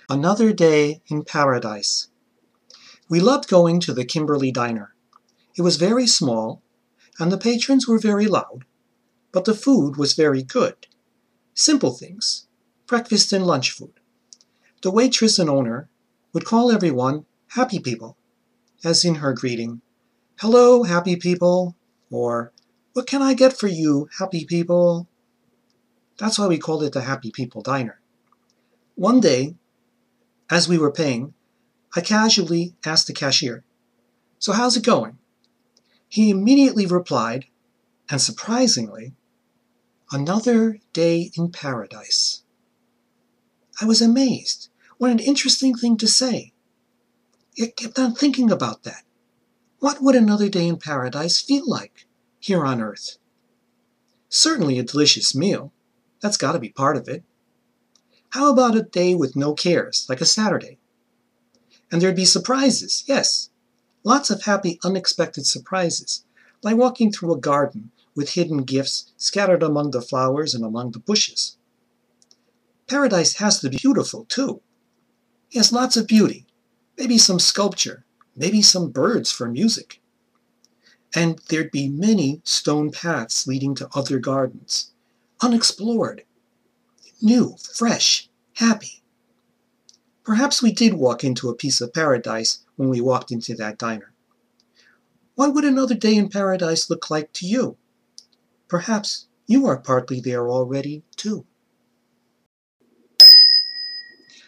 Another day in paradise. We loved going to the Kimberly Diner. It was very small, and the patrons were very loud, but the food was very good. Simple things, breakfast and lunch food. The waitress and owner would call everyone happy people, as in her greeting, "Hello, happy people," or "What can I get for you, happy people?" That's why we called it the Happy People Diner. One day, as we were paying, I casually asked the cashier, "So how's it going?" He immediately replied, and surprisingly, "Another day in paradise." I was amazed. What an interesting thing to say. I kept on thinking about that. What would another day in paradise feel like here on Earth? Certainly a delicious meal. That's got to be part of it. How about a day with no cares, like a Saturday? And there'd be surprises, yes. Lots of happy, unexpected surprises, like walking through a garden with hidden gifts scattered among the flowers and among the bushes. Paradise has to be beautiful, too. Yes, lots of beauty. Maybe some sculpture, maybe some birds for music. And there'd be many stone paths leading to other gardens, unexplored, new, fresh, happy. Perhaps we did walk into a piece of paradise when we walked into that diner. What would another day in paradise look like to you? Perhaps you are partly there already, too.